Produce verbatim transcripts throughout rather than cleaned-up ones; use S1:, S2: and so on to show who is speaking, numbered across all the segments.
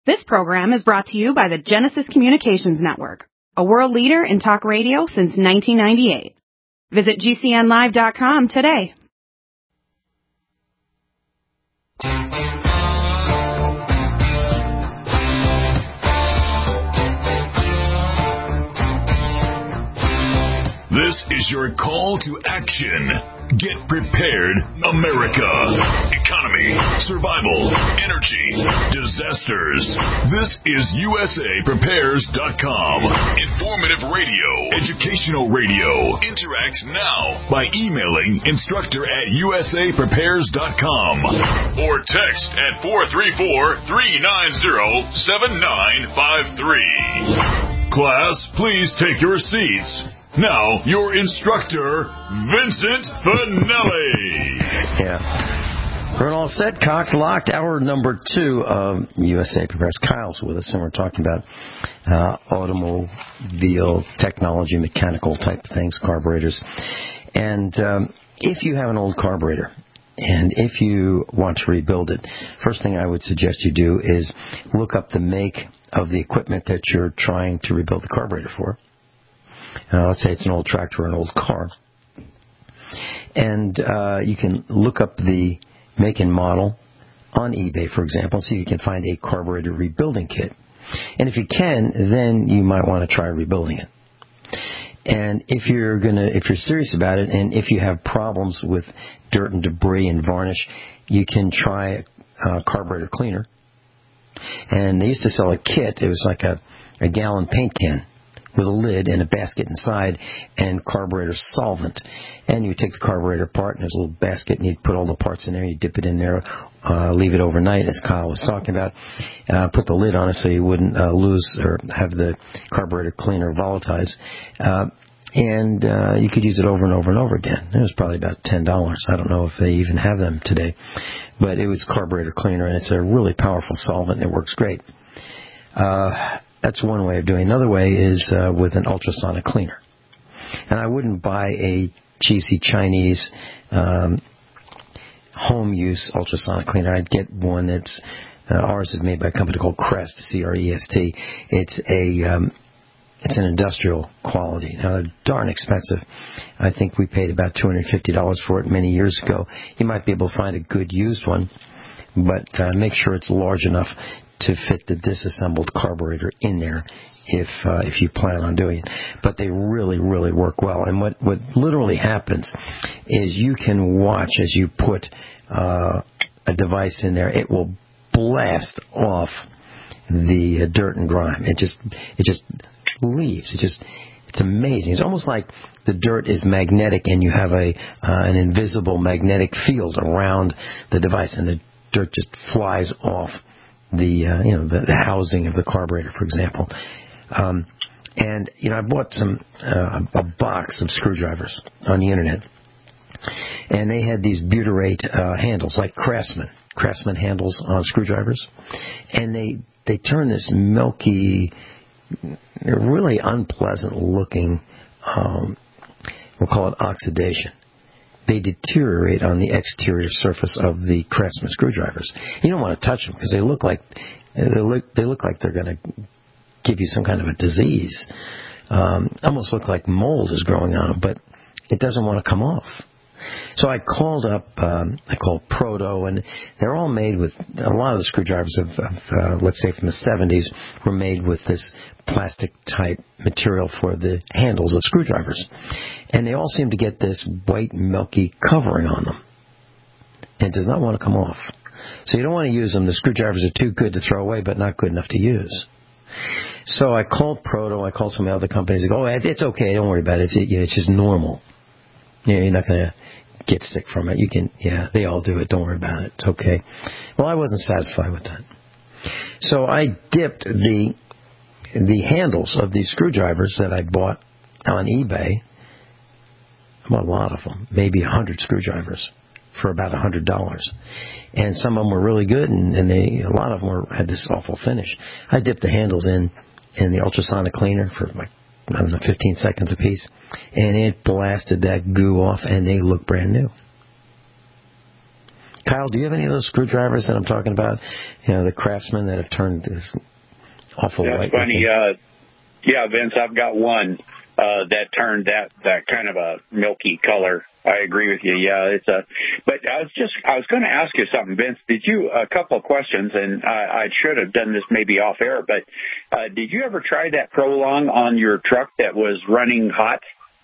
S1: This program is brought to you by the Genesis Communications Network, a world leader in talk radio since nineteen ninety-eight. Visit G C N live dot com today.
S2: This is your call to action. Get prepared, America. Economy, survival, energy, disasters. This is U S A Prepares dot com. Informative radio, educational radio. Interact now by emailing instructor at U S A Prepares dot com or text at four three four, three nine zero, seven nine five three. Class, please take your seats. Now, your instructor, Vincent Finelli.
S3: Yeah. We're all set, cocked, locked. Hour number two of U S A Prepares. Kyle's with us, and we're talking about uh, automobile technology, mechanical type things, carburetors. And um, if you have an old carburetor, and if you want to rebuild it, first thing I would suggest you do is look up the make of the equipment that you're trying to rebuild the carburetor for. Uh, let's say it's an old tractor or an old car. And uh, you can look up the make and model on eBay, for example, see if you can find a carburetor rebuilding kit. And if you can, then you might want to try rebuilding it. And if you're gonna, if you're serious about it, and if you have problems with dirt and debris and varnish, you can try a carburetor cleaner. And they used to sell a kit. It was like a, a gallon paint can with a lid and a basket inside and carburetor solvent. And you take the carburetor apart, and there's a little basket, and you put all the parts in there, you dip it in there, uh, leave it overnight, as Kyle was talking about, uh, put the lid on it so you wouldn't uh, lose or have the carburetor cleaner volatilize. Uh, and uh, you could use it over and over and over again. It was probably about ten dollars. I don't know if they even have them today. But it was carburetor cleaner, and it's a really powerful solvent, and it works great. Uh, That's one way of doing it. Another way is uh, with an ultrasonic cleaner. And I wouldn't buy a cheesy Chinese um, home-use ultrasonic cleaner. I'd get one that's, uh, ours is made by a company called Crest, C R E S T. It's a, um, it's an industrial quality. Now, they're darn expensive. I think we paid about two hundred fifty dollars for it many years ago. You might be able to find a good used one, but uh, make sure it's large enough to fit the disassembled carburetor in there if uh, if you plan on doing it. But they really, really work well. And what, what literally happens is you can watch as you put uh, a device in there. It will blast off the uh, dirt and grime. It just it just leaves. It just It's amazing. It's almost like the dirt is magnetic and you have a uh, an invisible magnetic field around the device, and the dirt just flies off the uh, you know the, the housing of the carburetor, for example. Um, and you know I bought some uh, a box of screwdrivers on the internet, and they had these butyrate uh, handles like Craftsman Craftsman handles on screwdrivers, and they they turn this milky, really unpleasant looking, um, we'll call it oxidation. They deteriorate on the exterior surface of the Craftsman screwdrivers. You don't want to touch them because they look like they look they look like they're going to give you some kind of a disease. Um, almost look like mold is growing on them, but it doesn't want to come off. So I called up, um, I called Proto, and they're all made with, a lot of the screwdrivers of, of uh, let's say from the seventies, were made with this plastic-type material for the handles of screwdrivers. And they all seem to get this white, milky covering on them. And it does not want to come off. So you don't want to use them. The screwdrivers are too good to throw away, but not good enough to use. So I called Proto, I called some other companies. They go, oh, it's okay, don't worry about it. It's, it's just normal. Yeah, you're not going to get sick from it. You can, yeah, they all do it. Don't worry about it. It's okay. Well, I wasn't satisfied with that. So I dipped the the handles of these screwdrivers that I bought on eBay. I bought a lot of them, maybe a hundred screwdrivers for about a hundred dollars. And some of them were really good, and, and they a lot of them were, had this awful finish. I dipped the handles in in the ultrasonic cleaner for like, I don't know, fifteen seconds apiece, and it blasted that goo off, and they look brand new. Kyle, do you have any of those screwdrivers that I'm talking about? You know, the Craftsman that have turned this awful
S4: That's
S3: white.
S4: That's funny. Uh, yeah, Vince, I've got one uh, that turned that, that kind of a milky color. I agree with you. Yeah, it's a. But I was just I was going to ask you something, Vince. Did you a couple of questions, and I, I should have done this maybe off air. But uh, did you ever try that Prolong on your truck that was running hot?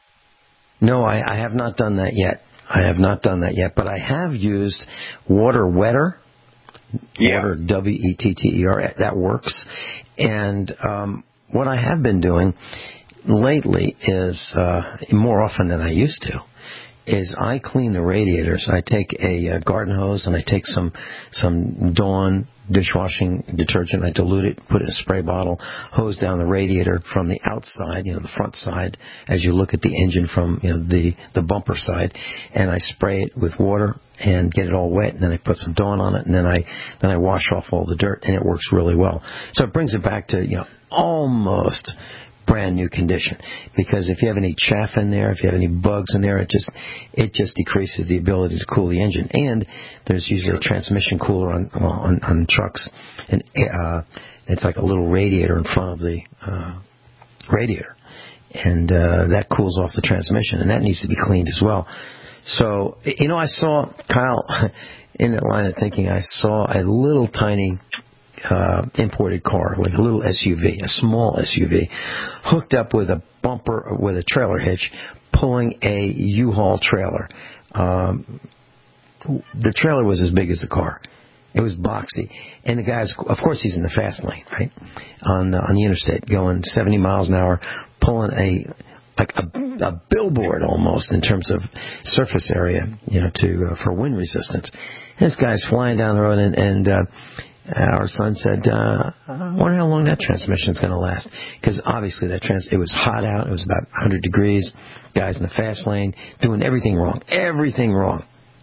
S3: No, I, I have not done that yet. I have not done that yet. But I have used Water Wetter.
S4: Yeah.
S3: Water, W E T T E R. That works. And um, what I have been doing lately is uh, more often than I used to. Is I clean the radiators. I take a, a garden hose and I take some some Dawn dishwashing detergent. I dilute it, put it in a spray bottle, hose down the radiator from the outside, you know, the front side, as you look at the engine from, you know, the, the bumper side, and I spray it with water and get it all wet, and then I put some Dawn on it, and then I then I wash off all the dirt, and it works really well. So it brings it back to, you know, almost brand new condition, because if you have any chaff in there, if you have any bugs in there, it just it just decreases the ability to cool the engine. And there's usually a transmission cooler on on, on trucks, and uh, it's like a little radiator in front of the uh, radiator, and uh, that cools off the transmission, and that needs to be cleaned as well. So, you know, I saw, Kyle, in that line of thinking, I saw a little tiny Uh, imported car, like a little S U V, a small S U V, hooked up with a bumper, with a trailer hitch, pulling a U-Haul trailer. Um, the trailer was as big as the car. It was boxy. And the guy's, of course, he's in the fast lane, right? On, uh, on the interstate, going seventy miles an hour, pulling a, like a, a billboard almost in terms of surface area, you know, to, uh, for wind resistance. And this guy's flying down the road, and, and, uh, our son said, uh, I wonder how long that transmission's going to last. Because obviously that trans- it was hot out. It was about one hundred degrees. Guys in the fast lane doing everything wrong. Everything wrong.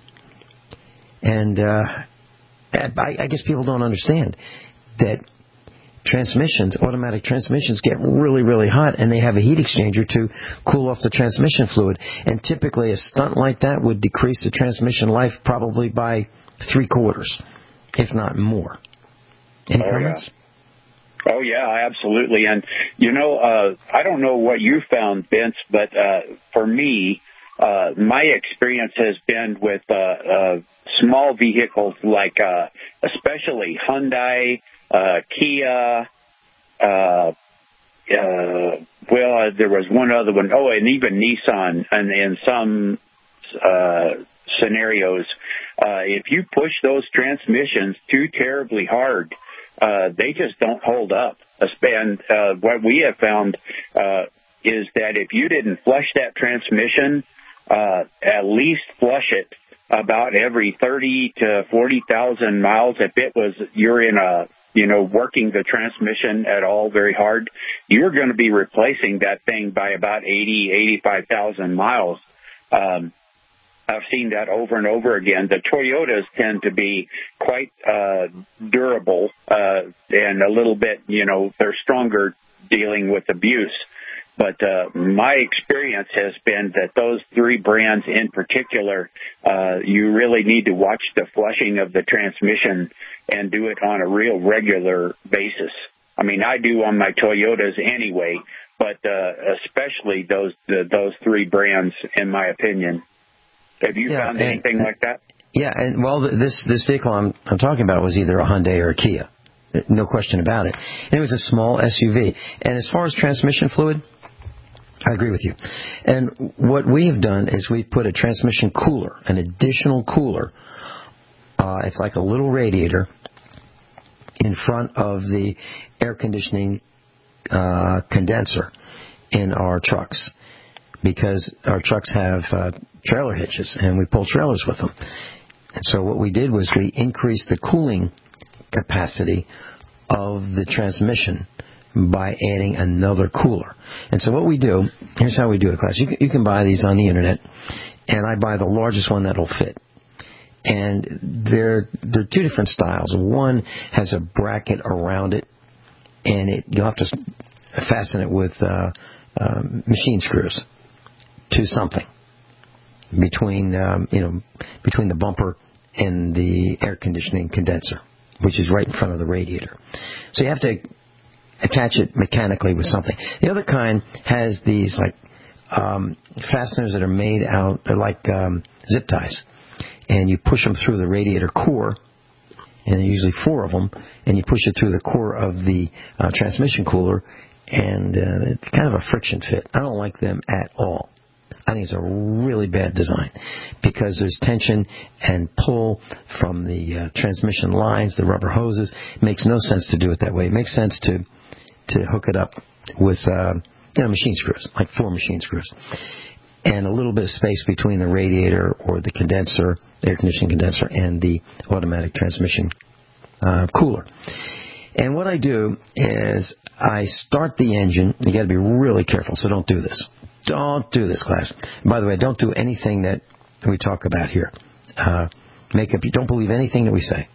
S3: And uh, I, I guess people don't understand that transmissions, automatic transmissions, get really, really hot, and they have a heat exchanger to cool off the transmission fluid. And typically a stunt like that would decrease the transmission life probably by three quarters, if not more. Any
S4: oh,
S3: comments?
S4: Yeah. Oh, yeah, absolutely. And, you know, uh, I don't know what you found, Vince, but uh, for me, uh, my experience has been with uh, uh, small vehicles like uh, especially Hyundai, uh, Kia, uh, uh, well, uh, there was one other one, oh, and even Nissan, and in some uh, scenarios, uh, if you push those transmissions too terribly hard, Uh, they just don't hold up. And uh, what we have found uh, is that if you didn't flush that transmission, uh, at least flush it about every thirty to forty thousand miles. If it was you're in a you know working the transmission at all very hard, you're going to be replacing that thing by about eighty, eighty-five thousand miles. Um, I've seen that over and over again. The Toyotas tend to be quite uh, durable uh, and a little bit, you know, they're stronger dealing with abuse. But uh, my experience has been that those three brands in particular, uh, you really need to watch the flushing of the transmission and do it on a real regular basis. I mean, I do on my Toyotas anyway, but uh, especially those the, those three brands, in my opinion. Have you yeah, found anything and, like that?
S3: Yeah, and well, this this vehicle I'm I'm talking about was either a Hyundai or a Kia, no question about it. And it was a small S U V. And as far as transmission fluid, I agree with you. And what we have done is we've put a transmission cooler, an additional cooler. Uh, it's like a little radiator in front of the air conditioning uh, condenser in our trucks, because our trucks have uh, trailer hitches, and we pull trailers with them. And so what we did was we increased the cooling capacity of the transmission by adding another cooler. And so what we do, here's how we do it, class. You can, you can buy these on the internet, and I buy the largest one that'll fit. And they're, they're two different styles. One has a bracket around it, and it, you'll have to fasten it with uh, uh, machine screws to something between um, you know between the bumper and the air conditioning condenser, which is right in front of the radiator. So you have to attach it mechanically with something. The other kind has these like um, fasteners that are made out, they're like um, zip ties, and you push them through the radiator core, and there's usually four of them, and you push it through the core of the uh, transmission cooler, and uh, it's kind of a friction fit. I don't like them at all. I think it's a really bad design because there's tension and pull from the uh, transmission lines, the rubber hoses. It makes no sense to do it that way. It makes sense to to hook it up with uh, you know machine screws, like four machine screws, and a little bit of space between the radiator or the condenser, air conditioning condenser, and the automatic transmission uh, cooler. And what I do is I start the engine. You got to be really careful, so don't do this. Don't do this, class. And by the way, don't do anything that we talk about here. Uh, make up. Don't believe anything that we say.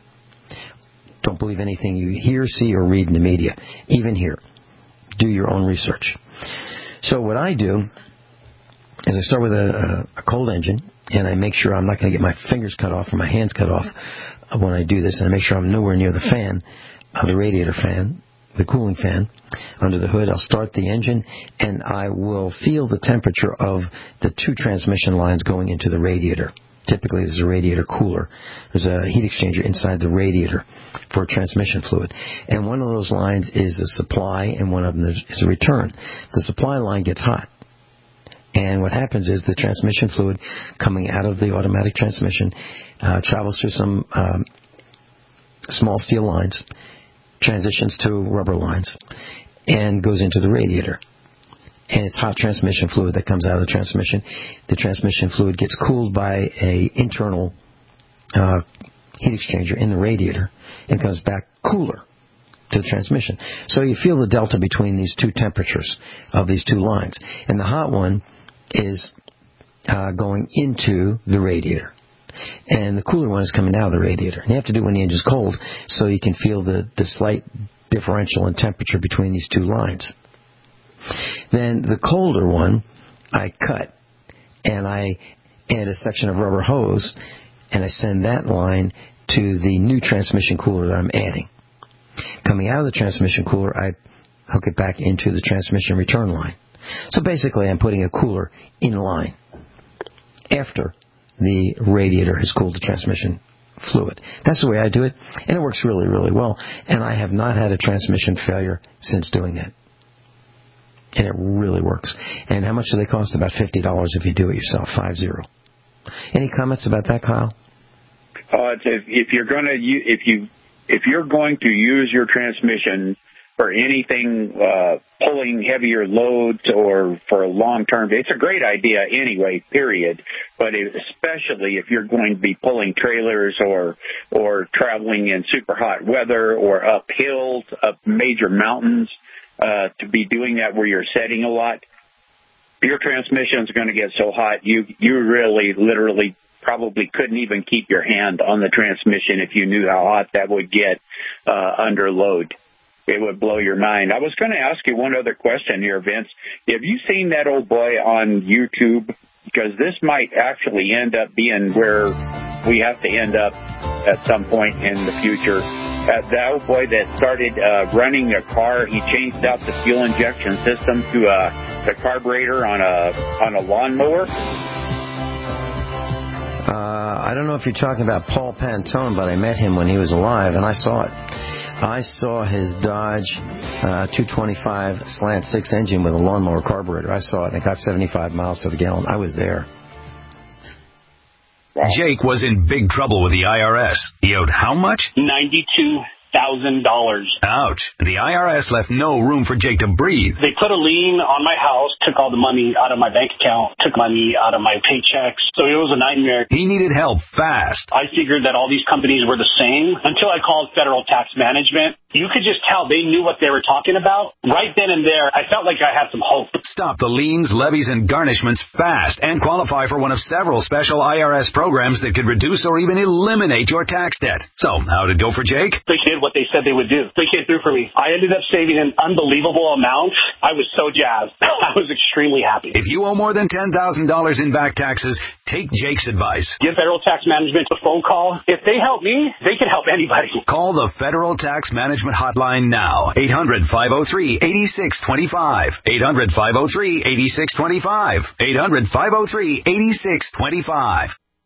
S3: Don't believe anything you hear, see, or read in the media. Even here, do your own research. So what I do is I start with a, a cold engine, and I make sure I'm not going to get my fingers cut off or my hands cut off when I do this, and I make sure I'm nowhere near the fan, uh, the radiator fan, the cooling fan under the hood. I'll start the engine, and I will feel the temperature of the two transmission lines going into the radiator. Typically, there's a radiator cooler. There's a heat exchanger inside the radiator for transmission fluid. And one of those lines is a supply, and one of them is a return. The supply line gets hot. And what happens is the transmission fluid coming out of the automatic transmission uh, travels through some um, small steel lines, transitions to rubber lines, and goes into the radiator. And it's hot transmission fluid that comes out of the transmission. The transmission fluid gets cooled by a internal uh, heat exchanger in the radiator and comes back cooler to the transmission. So you feel the delta between these two temperatures of these two lines. And the hot one is uh, going into the radiator. And the cooler one is coming out of the radiator. And you have to do it when the engine's cold so you can feel the, the slight differential in temperature between these two lines. Then the colder one, I cut, and I add a section of rubber hose, and I send that line to the new transmission cooler that I'm adding. Coming out of the transmission cooler, I hook it back into the transmission return line. So basically, I'm putting a cooler in line after the radiator has cooled the transmission fluid. That's the way I do it, and it works really, really well. And I have not had a transmission failure since doing that. And it really works. And how much do they cost? About fifty dollars if you do it yourself, five zero. Any comments about that, Kyle?
S4: Uh, if, if you're going to, if you, if you're going to use your transmission for anything uh, pulling heavier loads or for a long term, it's a great idea anyway. Period. But especially if you're going to be pulling trailers or or traveling in super hot weather or up hills, up major mountains. Uh, to be doing that where you're setting a lot, your transmission is going to get so hot you you really literally probably couldn't even keep your hand on the transmission if you knew how hot that would get uh, under load. It would blow your mind. I was going to ask you one other question here, Vince. Have you seen that old boy on YouTube? Because this might actually end up being where we have to end up at some point in the future. Uh, the old boy that started uh, running a car, he changed out the fuel injection system to a the carburetor on a on a lawnmower.
S3: Uh, I don't know if you're talking about Paul Pantone, but I met him when he was alive, and I saw it. I saw his Dodge uh, two twenty-five slant six engine with a lawnmower carburetor. I saw it, and it got seventy-five miles to the gallon. I was there.
S2: Jake was in big trouble with the I R S. He owed how much?
S5: ninety-two thousand dollars.
S2: Ouch. The I R S left no room for Jake to breathe.
S5: They put a lien on my house, took all the money out of my bank account, took money out of my paychecks. So it was a nightmare.
S2: He needed help fast.
S5: I figured that all these companies were the same until I called Federal Tax Management. You could just tell they knew what they were talking about. Right then and there, I felt like I had some hope.
S2: Stop the liens, levies, and garnishments fast and qualify for one of several special I R S programs that could reduce or even eliminate your tax debt. So, how'd it go for Jake?
S5: They did what they said they would do. They came through for me. I ended up saving an unbelievable amount. I was so jazzed. I was extremely happy.
S2: If you owe more than ten thousand dollars in back taxes, Take Jake's advice.
S5: Give Federal Tax Management a phone call. If they help me, they can help anybody.
S2: Call the Federal Tax Management Hotline now. eight hundred, five oh three, eight six two five. eight hundred, five oh three, eight six two five. eight hundred, five oh three, eight six two five.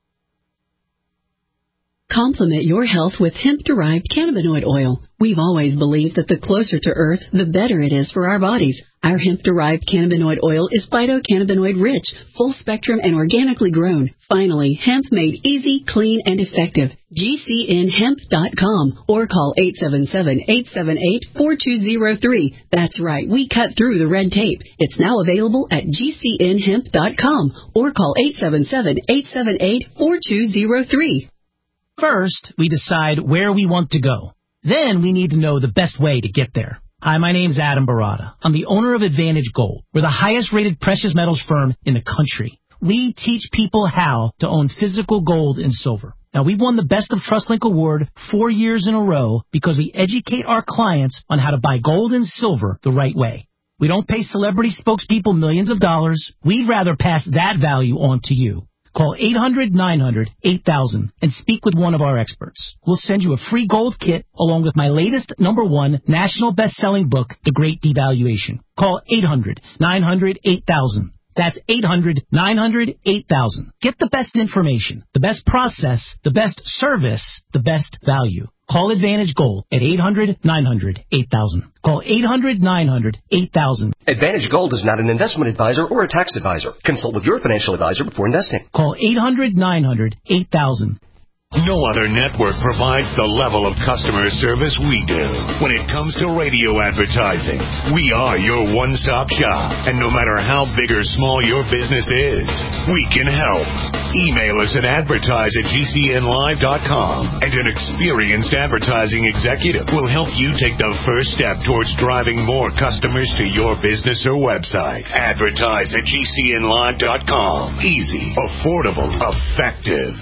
S6: Complement your health with hemp-derived cannabinoid oil. We've always believed that the closer to Earth, the better it is for our bodies. Our hemp-derived cannabinoid oil is phytocannabinoid-rich, full-spectrum, and organically grown. Finally, hemp made easy, clean, and effective. G C N hemp dot com or call eight seven seven, eight seven eight, four two zero three. That's right, we cut through the red tape. It's now available at G C N hemp dot com or call eight seven seven, eight seven eight, four two zero three.
S7: First, we decide where we want to go. Then we need to know the best way to get there. Hi, my name's Adam Barada. I'm the owner of Advantage Gold. We're the highest-rated precious metals firm in the country. We teach people how to own physical gold and silver. Now, we've won the Best of TrustLink Award four years in a row because we educate our clients on how to buy gold and silver the right way. We don't pay celebrity spokespeople millions of dollars. We'd rather pass that value on to you. Call eight hundred, nine hundred, eight thousand and speak with one of our experts. We'll send you a free gold kit along with my latest number one national best-selling book, The Great Devaluation. Call eight hundred, nine hundred, eight thousand. That's eight hundred, nine hundred, eight thousand. Get the best information, the best process, the best service, the best value. Call Advantage Gold at eight hundred, nine hundred, eight thousand. Call eight hundred, nine hundred, eight thousand.
S8: Advantage Gold is not an investment advisor or a tax advisor. Consult with your financial advisor before investing.
S7: Call eight hundred, nine hundred, eight thousand.
S9: No other network provides the level of customer service we do. When it comes to radio advertising, we are your one-stop shop. And no matter how big or small your business is, we can help. Email us at advertise at G C N live dot com, and an experienced advertising executive will help you take the first step towards driving more customers to your business or website. Advertise at G C N live dot com. Easy, affordable, effective.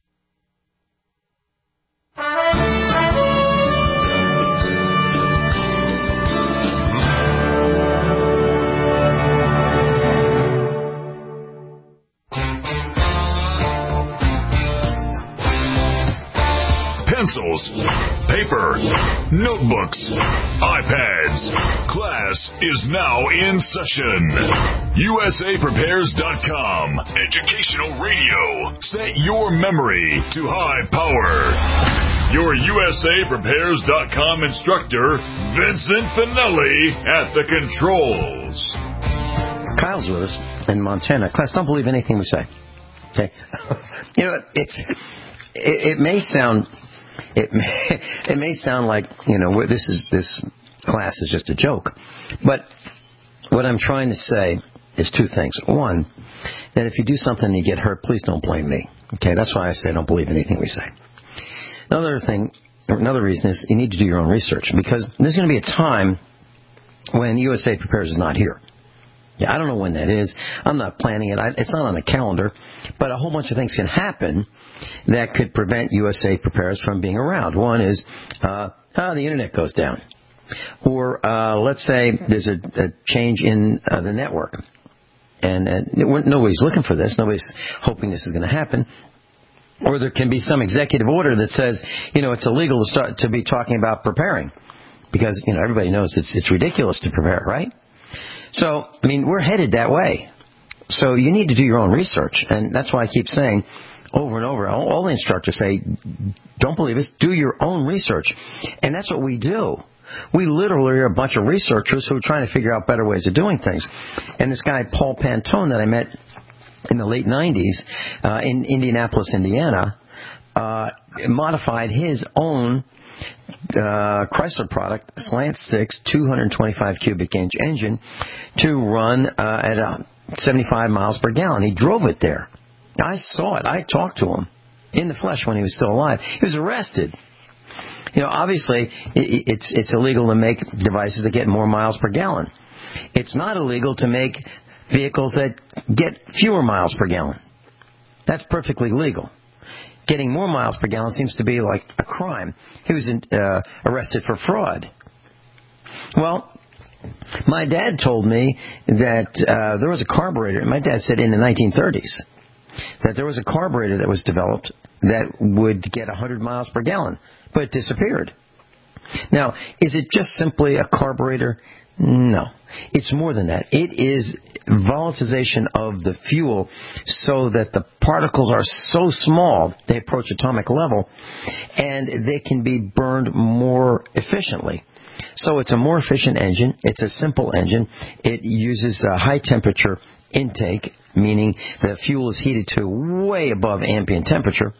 S2: Pencils, paper, notebooks, iPads. Class is now in session. U S A Prepares dot com. Educational radio. Set your memory to high power. Your U S A Prepares dot com instructor, Vincent Finelli, at the controls.
S3: Kyle's with us in Montana. Class, don't believe anything we say. Okay? You know, it's it, it may sound... It may, it may sound like, you know, this is this class is just a joke. But what I'm trying to say is two things. One, that if you do something and you get hurt, please don't blame me. Okay, that's why I say don't believe anything we say. Another thing, another reason is you need to do your own research, because there's going to be a time when U S A Prepares is not here. Yeah, I don't know when that is. I'm not planning it. I, it's not on the calendar. But a whole bunch of things can happen that could prevent U S A Prepares from being around. One is, uh, oh, the internet goes down. Or uh, let's say there's a, a change in uh, the network. And, and nobody's looking for this. Nobody's hoping this is going to happen. Or there can be some executive order that says, you know, it's illegal to start to be talking about preparing. Because, you know, everybody knows it's it's ridiculous to prepare, right? So, I mean, we're headed that way. So you need to do your own research. And that's why I keep saying over and over, all, all the instructors say, don't believe us, do your own research. And that's what we do. We literally are a bunch of researchers who are trying to figure out better ways of doing things. And this guy, Paul Pantone, that I met in the late nineties uh, in Indianapolis, Indiana, uh, modified his own Uh, Chrysler product, Slant six, two hundred twenty-five cubic inch engine to run uh, at uh, seventy-five miles per gallon. He drove it there. I saw it. I talked to him in the flesh when he was still alive. He was arrested. You know, obviously, it, it's it's illegal to make devices that get more miles per gallon. It's not illegal to make vehicles that get fewer miles per gallon. That's perfectly legal. Getting more miles per gallon seems to be like a crime. He was uh, arrested for fraud. Well, my dad told me that uh, there was a carburetor, my dad said in the nineteen thirties, that there was a carburetor that was developed that would get one hundred miles per gallon, but it disappeared. Now, is it just simply a carburetor? No. It's more than that. It is volatilization of the fuel so that the particles are so small, they approach atomic level, and they can be burned more efficiently. So it's a more efficient engine. It's a simple engine. It uses a high temperature intake, meaning the fuel is heated to way above ambient temperature,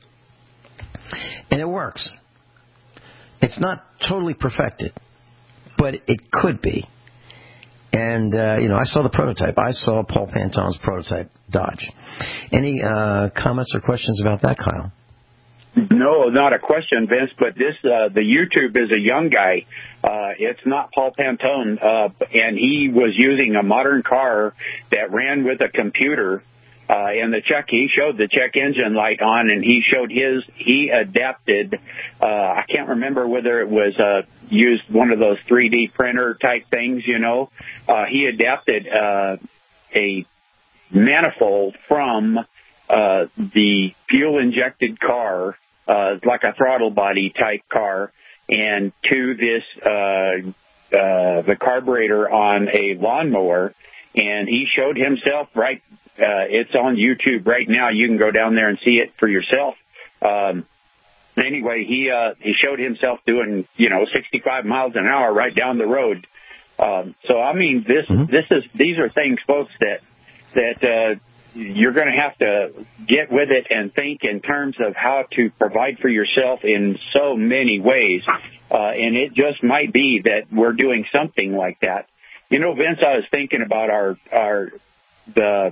S3: and it works. It's not totally perfected, but it could be. And, uh, you know, I saw the prototype. I saw Paul Pantone's prototype Dodge. Any uh, comments or questions about that, Kyle?
S4: No, not a question, Vince, but this, uh, the YouTube is a young guy. Uh, it's not Paul Pantone, uh, and he was using a modern car that ran with a computer. Uh, and the check, he showed the check engine light on, and he showed his, he adapted, uh, I can't remember whether it was, uh, used one of those three D printer type things, you know. Uh, he adapted, uh, a manifold from, uh, the fuel injected car, uh, like a throttle body type car, and to this, uh, uh, the carburetor on a lawnmower. And he showed himself right, uh, it's on YouTube right now. You can go down there and see it for yourself. Um, anyway, he, uh, he showed himself doing, you know, sixty-five miles an hour right down the road. Um, so, I mean, this, mm-hmm. this is, these are things, folks, that, that, uh, you're going to have to get with it and think in terms of how to provide for yourself in so many ways. Uh, and it just might be that we're doing something like that. You know, Vince, I was thinking about our, our, the,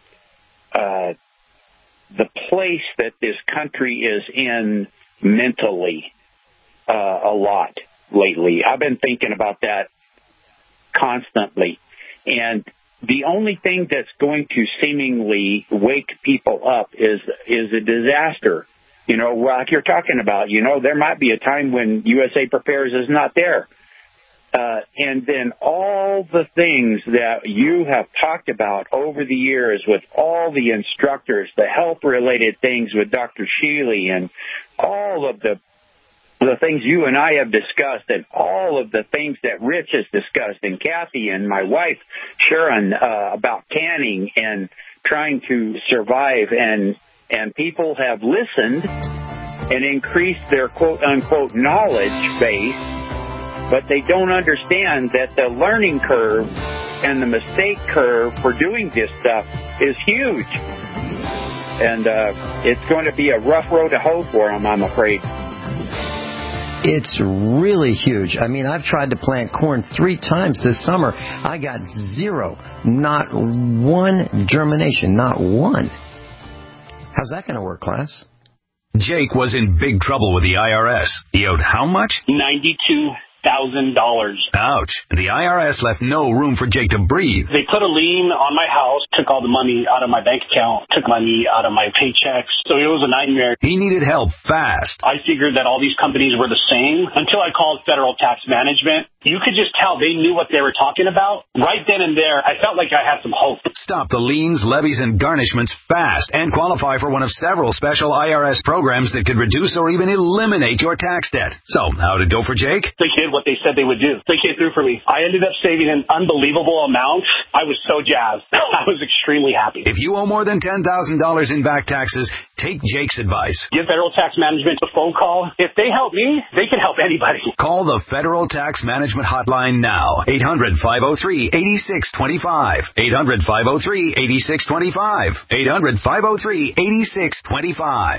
S4: uh, the place that this country is in mentally, uh, a lot lately. I've been thinking about that constantly. And the only thing that's going to seemingly wake people up is, is a disaster. You know, like you're talking about, you know, there might be a time when U S A Prepares is not there. Uh, and then all the things that you have talked about over the years with all the instructors, the health-related things with Doctor Shealy and all of the the things you and I have discussed and all of the things that Rich has discussed and Kathy and my wife, Sharon, uh, about canning and trying to survive. And, and people have listened and increased their quote-unquote knowledge base, but they don't understand that the learning curve and the mistake curve for doing this stuff is huge. And uh, it's going to be a rough road to hoe for them, I'm afraid.
S3: It's really huge. I mean, I've tried to plant corn three times this summer. I got zero. Not one germination. Not one. How's that going to work, class?
S10: Jake was in big trouble with the I R S. He owed how much?
S5: ninety-two thousand dollars.
S10: Ouch. The I R S left no room for Jake to breathe.
S5: They put a lien on my house, took all the money out of my bank account, took money out of my paychecks. So it was a nightmare.
S10: He needed help fast.
S5: I figured that all these companies were the same until I called Federal Tax Management. You could just tell they knew what they were talking about. Right then and there, I felt like I had some hope.
S10: Stop the liens, levies, and garnishments fast and qualify for one of several special I R S programs that could reduce or even eliminate your tax debt. So, how'd it go for Jake?
S5: They did what they said they would do. They came through for me. I ended up saving an unbelievable amount. I was so jazzed. I was extremely happy.
S10: If you owe more than ten thousand dollars in back taxes, take Jake's advice.
S5: Give Federal Tax Management a phone call. If they help me, they can help anybody.
S10: Call the Federal Tax Management Hotline now. eight hundred, five oh three, eight six two five. eight hundred, five oh three, eight six two five. eight hundred, five oh three, eight six two five.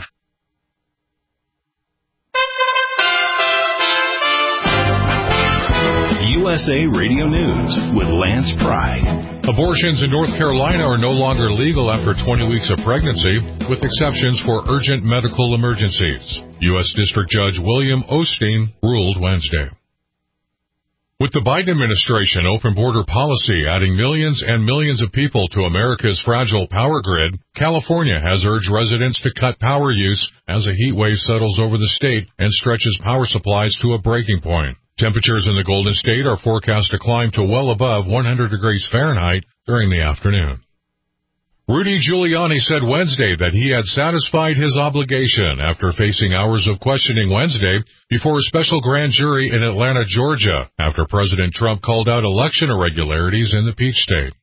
S2: U S A Radio News with Lance Pride.
S11: Abortions in North Carolina are no longer legal after twenty weeks of pregnancy, with exceptions for urgent medical emergencies. U S District Judge William Osteen ruled Wednesday. With the Biden administration open border policy adding millions and millions of people to America's fragile power grid, California has urged residents to cut power use as a heat wave settles over the state and stretches power supplies to a breaking point. Temperatures in the Golden State are forecast to climb to well above one hundred degrees Fahrenheit during the afternoon. Rudy Giuliani said Wednesday that he had satisfied his obligation after facing hours of questioning Wednesday before a special grand jury in Atlanta, Georgia, after President Trump called out election irregularities in the Peach State.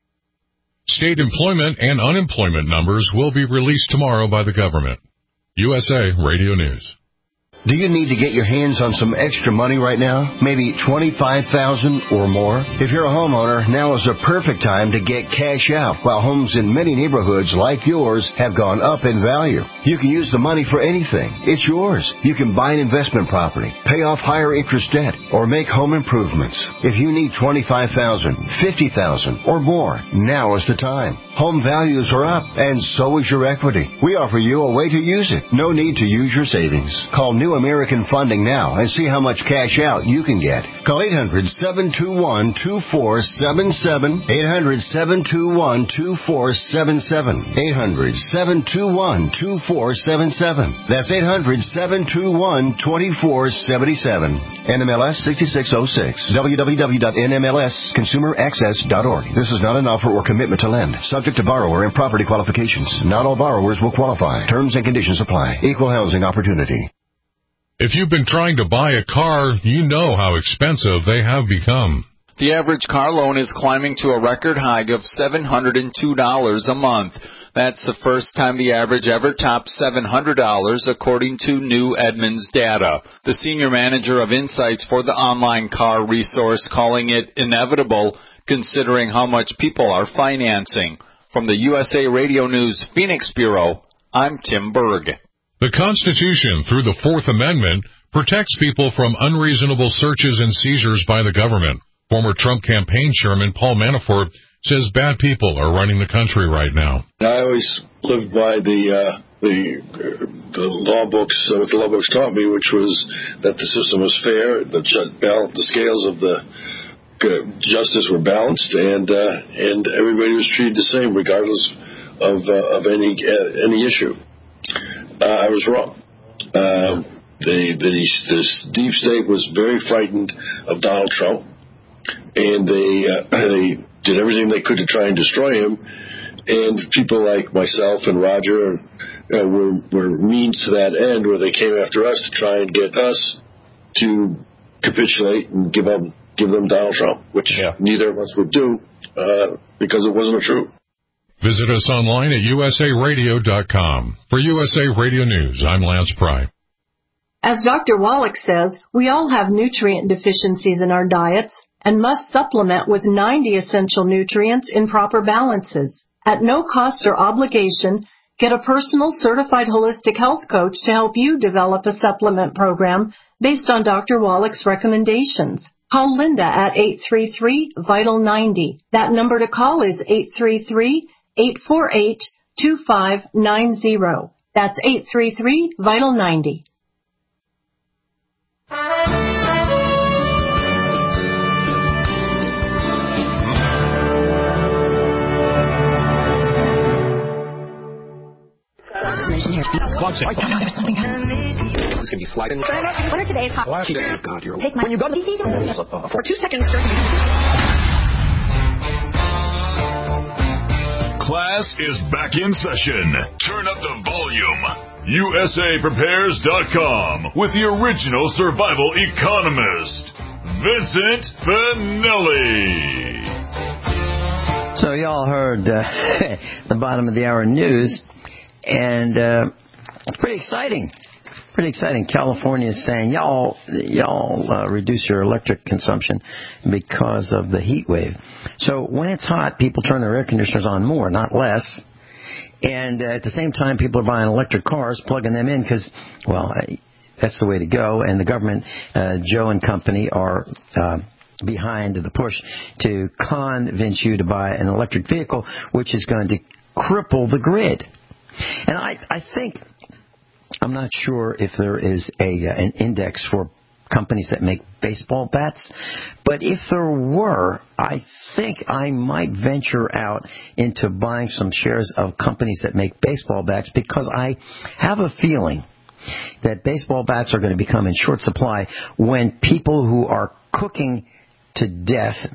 S11: State employment and unemployment numbers will be released tomorrow by the government. U S A Radio News.
S12: Do you need to get your hands on some extra money right now? Maybe twenty-five thousand dollars or more? If you're a homeowner, now is the perfect time to get cash out while homes in many neighborhoods like yours have gone up in value. You can use the money for anything. It's yours. You can buy an investment property, pay off higher interest debt, or make home improvements. If you need twenty-five thousand dollars, fifty thousand dollars, or more, now is the time. Home values are up, and so is your equity. We offer you a way to use it. No need to use your savings. Call New American Funding now and see how much cash out you can get. Call eight hundred, seven two one, two four seven seven, eight hundred, seven two one, two four seven seven, eight hundred, seven two one, two four seven seven. That's eight hundred, seven two one, two four seven seven. N M L S sixty-six oh six. w w w dot n m l s consumer access dot org. This is not an offer or commitment to lend. Subject to borrower and property qualifications. Not all borrowers will qualify. Terms and conditions apply. Equal housing opportunity.
S11: If you've been trying to buy a car, you know how expensive they have become.
S13: The average car loan is climbing to a record high of seven hundred two dollars a month. That's the first time the average ever topped seven hundred dollars, according to New Edmunds data. The senior manager of Insights for the online car resource calling it inevitable, considering how much people are financing. From the U S A Radio News Phoenix Bureau, I'm Tim Berg.
S11: The Constitution, through the Fourth Amendment, protects people from unreasonable searches and seizures by the government. Former Trump campaign chairman Paul Manafort says bad people are running the country right now.
S14: I always lived by the uh, the the law books, uh, what the law books taught me, which was that the system was fair, the the scales of the uh, justice were balanced, and uh, and everybody was treated the same, regardless of uh, of any uh, any issue. Uh, I was wrong. Uh, the, the, this deep state was very frightened of Donald Trump, and they, uh, they did everything they could to try and destroy him. And people like myself and Roger uh, were, were means to that end, where they came after us to try and get us to capitulate and give up, give them Donald Trump, which yeah. neither of us would do uh, because it wasn't true.
S11: Visit us online at u s a radio dot com. For U S A Radio News, I'm Lance Pry.
S15: As Doctor Wallach says, we all have nutrient deficiencies in our diets and must supplement with ninety essential nutrients in proper balances. At no cost or obligation, get a personal certified holistic health coach to help you develop a supplement program based on Doctor Wallach's recommendations. Call Linda at eight three three, vital ninety. That number to call is eight three three, eight four eight, two five nine zero. That's eight three three, vital ninety.
S16: This is going to be sliding. What are today's hot? Oh, God, you're Take my when you go to the for two seconds.
S2: Class is back in session. Turn up the volume. U S A prepares dot com with the original survival economist, Vincent Finelli.
S3: So y'all heard uh, the bottom of the hour news, and uh, it's pretty exciting. Pretty exciting. California is saying, y'all, y'all uh, reduce your electric consumption because of the heat wave. So when it's hot, people turn their air conditioners on more, not less. And uh, at the same time, people are buying electric cars, plugging them in because, well, that's the way to go. And the government, uh, Joe and company, are uh, behind the push to convince you to buy an electric vehicle, which is going to cripple the grid. And I, I think, I'm not sure if there is a uh, an index for companies that make baseball bats, but if there were, I think I might venture out into buying some shares of companies that make baseball bats, because I have a feeling that baseball bats are going to become in short supply when people who are cooking to death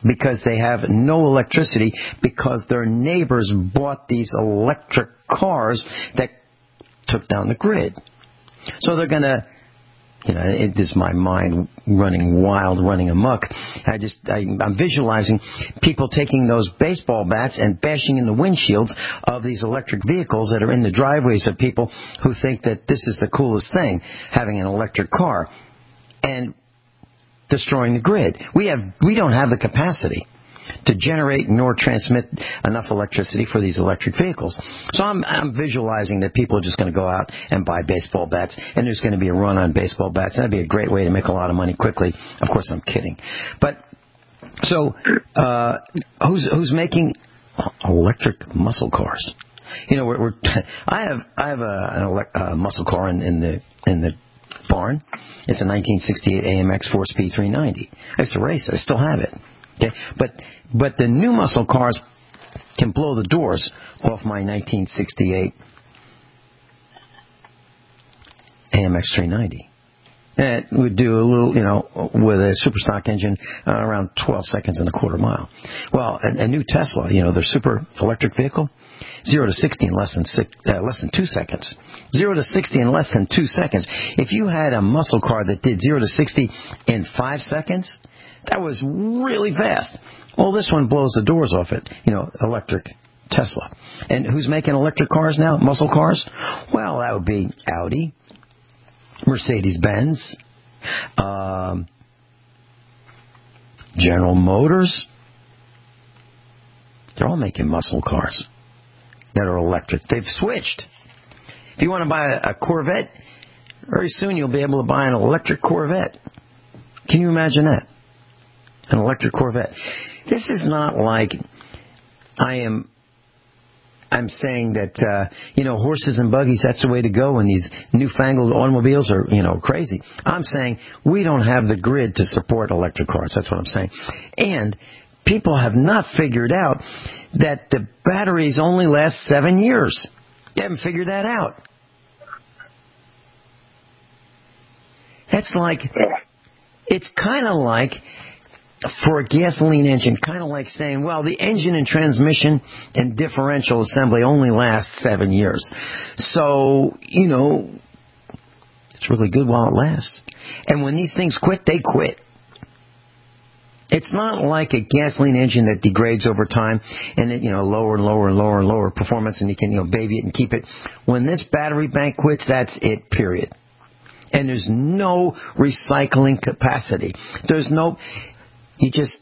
S3: because they have no electricity because their neighbors bought these electric cars that took down the grid. So they're going to, you know, it is my mind running wild, running amok. I just, I, I'm visualizing people taking those baseball bats and bashing in the windshields of these electric vehicles that are in the driveways of people who think that this is the coolest thing, having an electric car, and destroying the grid. We have, we don't have the capacity to generate nor transmit enough electricity for these electric vehicles. So I'm, I'm visualizing that people are just going to go out and buy baseball bats, and there's going to be a run on baseball bats. That'd be a great way to make a lot of money quickly. Of course, I'm kidding. But so uh, who's who's making electric muscle cars? You know, we're, we're I have I have a, an elect, uh, muscle car in, in the in the barn. It's a nineteen sixty-eight A M X four-speed three ninety. I used to race it. I still have it. Okay, but but the new muscle cars can blow the doors off my nineteen sixty-eight A M X three ninety. And it would do a little, you know, with a super stock engine, uh, around twelve seconds and a quarter mile. Well, a, a new Tesla, you know, their super electric vehicle, zero to sixty in less than six, uh, less than two seconds. Zero to sixty in less than two seconds. If you had a muscle car that did zero to sixty in five seconds, that was really fast. Well, this one blows the doors off it, you know, electric Tesla. And who's making electric cars now, muscle cars? Well, that would be Audi, Mercedes-Benz, um, General Motors. They're all making muscle cars that are electric. They've switched. If you want to buy a, a Corvette, very soon you'll be able to buy an electric Corvette. Can you imagine that? An electric Corvette. This is not like I am I'm saying that, uh, you know, horses and buggies, that's the way to go, and these newfangled automobiles are, you know, crazy. I'm saying we don't have the grid to support electric cars. That's what I'm saying. And people have not figured out that the batteries only last seven years. They haven't figured that out. That's like, it's kind of like, for a gasoline engine, kind of like saying, well, the engine and transmission and differential assembly only last seven years. So, you know, it's really good while it lasts. And when these things quit, they quit. It's not like a gasoline engine that degrades over time and it, you know, lower and lower and lower and lower performance, and you can, you know, baby it and keep it. When this battery bank quits, that's it, period. And there's no recycling capacity. There's no... You just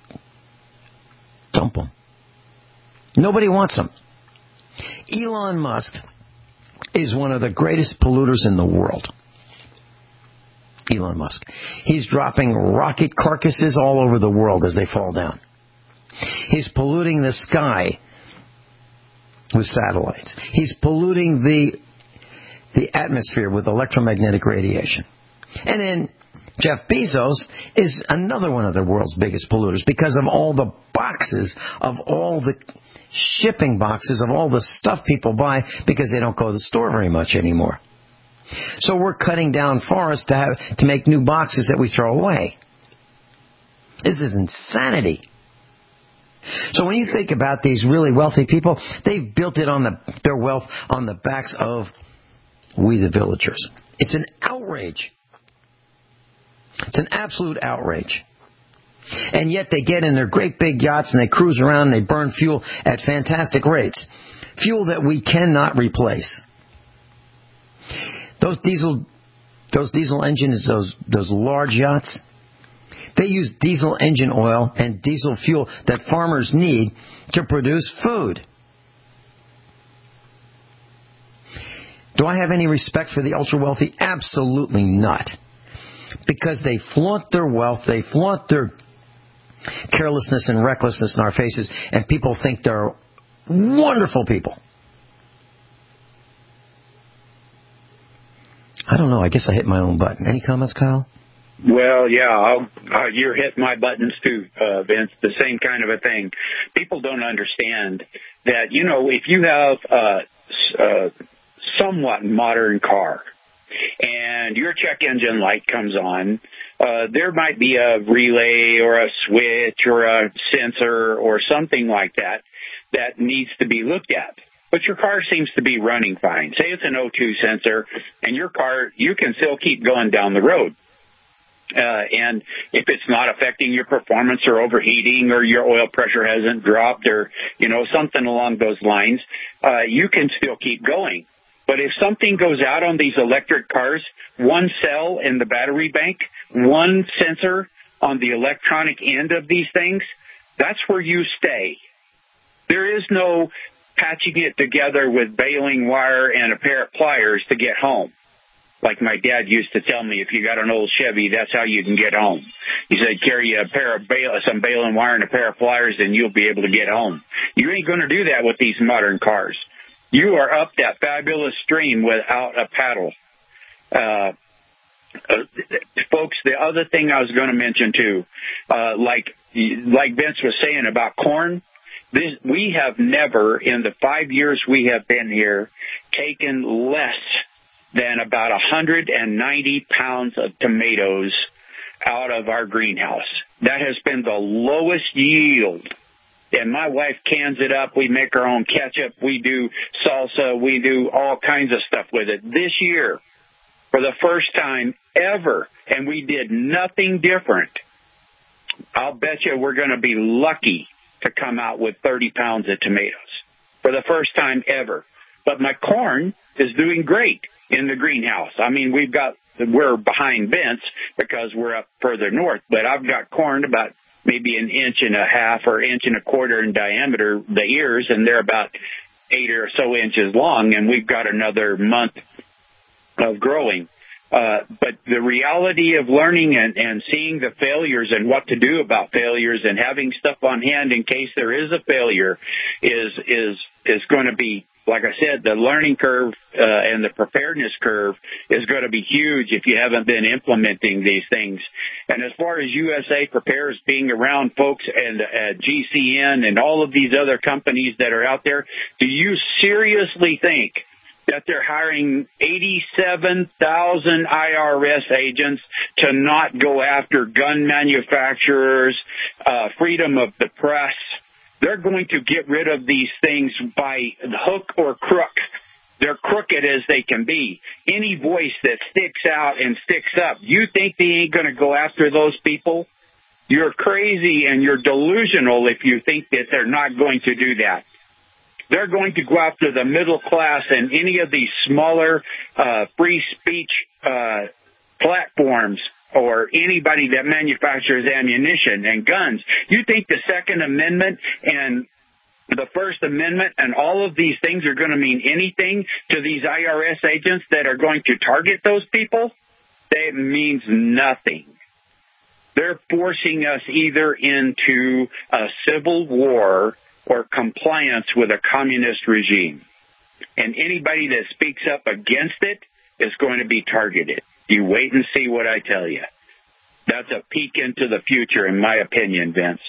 S3: dump them. Nobody wants them. Elon Musk is one of the greatest polluters in the world. Elon Musk. He's dropping rocket carcasses all over the world as they fall down. He's polluting the sky with satellites. He's polluting the the atmosphere with electromagnetic radiation. And then Jeff Bezos is another one of the world's biggest polluters because of all the boxes, of all the shipping boxes, of all the stuff people buy because they don't go to the store very much anymore. So we're cutting down forests to have to make new boxes that we throw away. This is insanity. So when you think about these really wealthy people, they've built it on the their wealth on the backs of we the villagers. It's an outrage. It's an absolute outrage. And yet they get in their great big yachts and they cruise around and they burn fuel at fantastic rates. Fuel that we cannot replace. Those diesel those diesel engines, those those large yachts, they use diesel engine oil and diesel fuel that farmers need to produce food. Do I have any respect for the ultra-wealthy? Absolutely not. Because they flaunt their wealth, they flaunt their carelessness and recklessness in our faces, and people think they're wonderful people. I don't know. I guess I hit my own button. Any comments, Kyle?
S4: Well, yeah, I'll, uh, you're hitting my buttons too, uh, Vince. The same kind of a thing. People don't understand that, you know, if you have a, a somewhat modern car and your check engine light comes on, uh, there might be a relay or a switch or a sensor or something like that that needs to be looked at. But your car seems to be running fine. Say it's an O two sensor, and your car, you can still keep going down the road. Uh, and if it's not affecting your performance or overheating or your oil pressure hasn't dropped or, you know, something along those lines, uh, you can still keep going. But if something goes out on these electric cars, one cell in the battery bank, one sensor on the electronic end of these things, that's where you stay. There is no patching it together with baling wire and a pair of pliers to get home. Like my dad used to tell me, if you got an old Chevy, that's how you can get home. He said, carry a pair of bail, some baling wire and a pair of pliers, and you'll be able to get home. You ain't going to do that with these modern cars. You are up that fabulous stream without a paddle. Uh, uh, folks, the other thing I was going to mention too, uh, like like Vince was saying about corn, this, we have never, in the five years we have been here, taken less than about one hundred ninety pounds of tomatoes out of our greenhouse. That has been the lowest yield. And my wife cans it up. We make our own ketchup. We do salsa. We do all kinds of stuff with it. This year, for the first time ever, and we did nothing different, I'll bet you we're going to be lucky to come out with thirty pounds of tomatoes for the first time ever. But my corn is doing great in the greenhouse. I mean, we've got, we're behind Vince because we're up further north, but I've got corn about maybe an inch and a half or inch and a quarter in diameter, the ears, and they're about eight or so inches long, and we've got another month of growing. Uh, but the reality of learning and, and seeing the failures and what to do about failures and having stuff on hand in case there is a failure is is is going to be, like I said, the learning curve uh, and the preparedness curve is going to be huge if you haven't been implementing these things. And as far as U S A Prepares being around, folks, and uh, G C N and all of these other companies that are out there, do you seriously think that they're hiring eighty-seven thousand I R S agents to not go after gun manufacturers, uh, freedom of the press? They're going to get rid of these things by hook or crook. They're crooked as they can be. Any voice that sticks out and sticks up, you think they ain't going to go after those people? You're crazy and you're delusional if you think that they're not going to do that. They're going to go after the middle class and any of these smaller uh, free speech uh, platforms or anybody that manufactures ammunition and guns. You think the Second Amendment and the First Amendment and all of these things are going to mean anything to these I R S agents that are going to target those people? It means nothing. They're forcing us either into a civil war or compliance with a communist regime. And anybody that speaks up against it is going to be targeted. You wait and see what I tell you. That's a peek into the future, in my opinion, Vince.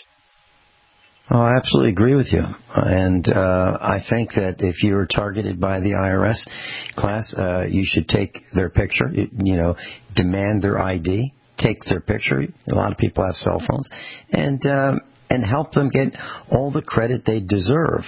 S3: Oh, I absolutely agree with you. And uh, I think that if you're targeted by the I R S class, uh, you should take their picture, you, you know, demand their I D, take their picture. A lot of people have cell phones. And... Um, and help them get all the credit they deserve.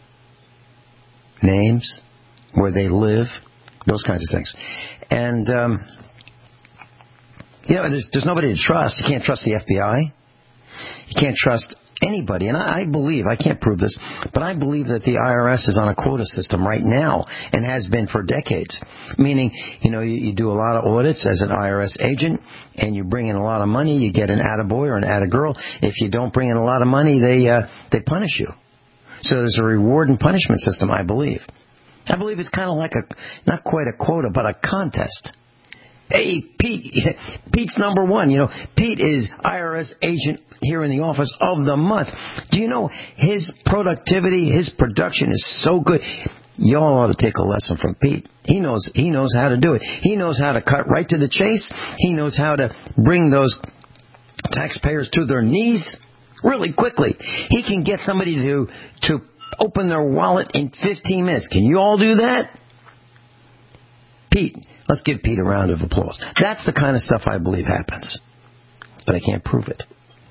S3: Names, where they live, those kinds of things. And, um, you know, there's, there's nobody to trust. You can't trust the F B I. You can't trust anybody. And I, I believe, I can't prove this, but I believe that the I R S is on a quota system right now and has been for decades. Meaning, you know, you, you do a lot of audits as an I R S agent and you bring in a lot of money, you get an attaboy or an attagirl. If you don't bring in a lot of money, they, uh, they punish you. So there's a reward and punishment system, I believe. I believe it's kind of like a, not quite a quota, but a contest. Hey, Pete, Pete's number one. You know, Pete is I R S agent here in the office of the month. Do you know his productivity, his production is so good? Y'all ought to take a lesson from Pete. He knows, he knows how to do it. He knows how to cut right to the chase. He knows how to bring those taxpayers to their knees really quickly. He can get somebody to, to open their wallet in fifteen minutes. Can you all do that? Pete. Let's give Pete a round of applause. That's the kind of stuff I believe happens. but I can't prove it.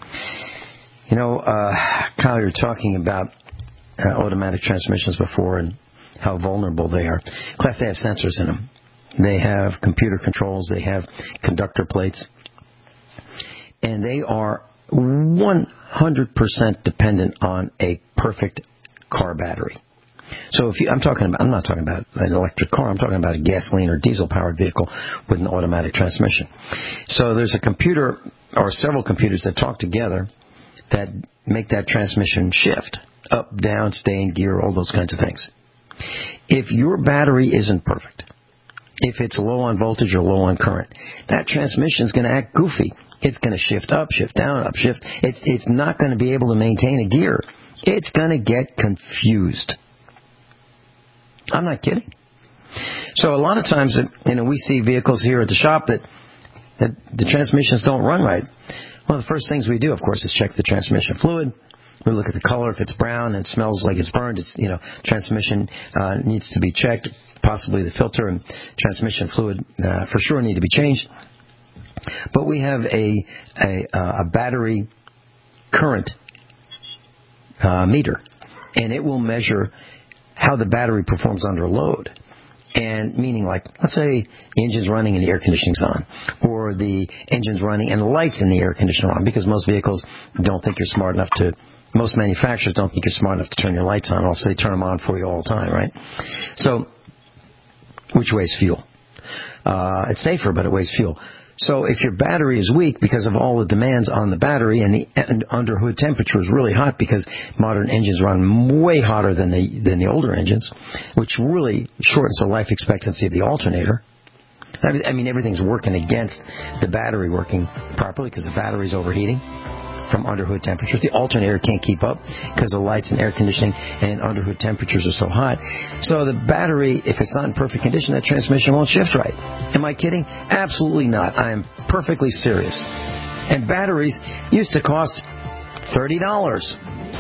S3: You know, uh, Kyle, you were talking about uh, automatic transmissions before and how vulnerable they are. Class, they have sensors in them. They have computer controls. They have conductor plates. And they are one hundred percent dependent on a perfect car battery. So if you, I'm talking about, I'm not talking about an electric car. I'm talking about a gasoline or diesel-powered vehicle with an automatic transmission. So there's a computer or several computers that talk together that make that transmission shift up, down, stay in gear, all those kinds of things. If your battery isn't perfect, if it's low on voltage or low on current, that transmission is going to act goofy. It's going to shift up, shift down, up, shift. It's, it's not going to be able to maintain a gear. It's going to get confused. I'm not kidding. So a lot of times, you know, we see vehicles here at the shop that, that the transmissions don't run right. One of the first things we do, of course, is check the transmission fluid. We look at the color. If it's brown and smells like it's burned, it's, you know, transmission uh, needs to be checked. Possibly the filter and transmission fluid uh, for sure need to be changed. But we have a a, a battery current uh, meter, and it will measure how the battery performs under load. And meaning, like, let's say the engine's running and the air conditioning's on, or the engine's running and the lights in the air conditioner are on, because most vehicles don't think you're smart enough to, most manufacturers don't think you're smart enough to turn your lights on, so they turn them on for you all the time, right? So, which weighs fuel. Uh, it's safer, but it weighs fuel. So if your battery is weak because of all the demands on the battery, and the and under hood temperature is really hot because modern engines run way hotter than the than the older engines, which really shortens the life expectancy of the alternator. I mean, everything's working against the battery working properly because the battery's overheating from under hood temperatures. The alternator can't keep up because the lights and air conditioning and under hood temperatures are so hot. So the battery, if it's not in perfect condition, that transmission won't shift right. Am I kidding? Absolutely not. I am perfectly serious. And batteries used to cost thirty dollars.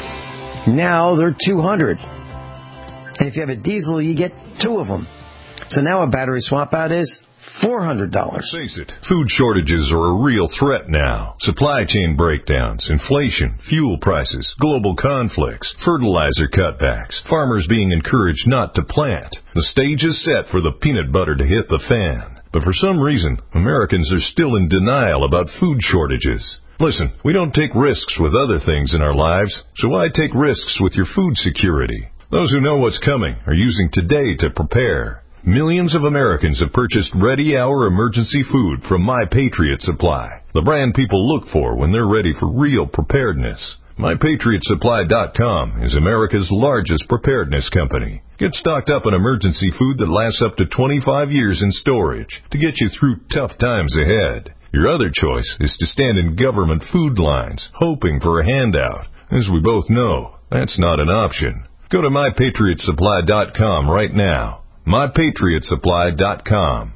S3: Now they're two hundred dollars. And if you have a diesel, you get two of them. So now a battery swap out is four hundred dollars.
S2: Face it, food shortages are a real threat now. Supply chain breakdowns, inflation, fuel prices, global conflicts, fertilizer cutbacks, farmers being encouraged not to plant. The stage is set for the peanut butter to hit the fan. But for some reason, Americans are still in denial about food shortages. Listen, we don't take risks with other things in our lives, so why take risks with your food security? Those who know what's coming are using today to prepare. Millions of Americans have purchased Ready Hour emergency food from My Patriot Supply, the brand people look for when they're ready for real preparedness. My Patriot Supply dot com is America's largest preparedness company. Get stocked up on emergency food that lasts up to twenty-five years in storage to get you through tough times ahead. Your other choice is to stand in government food lines, hoping for a handout. As we both know, that's not an option. Go to My Patriot Supply dot com right now. My Patriot Supply dot com.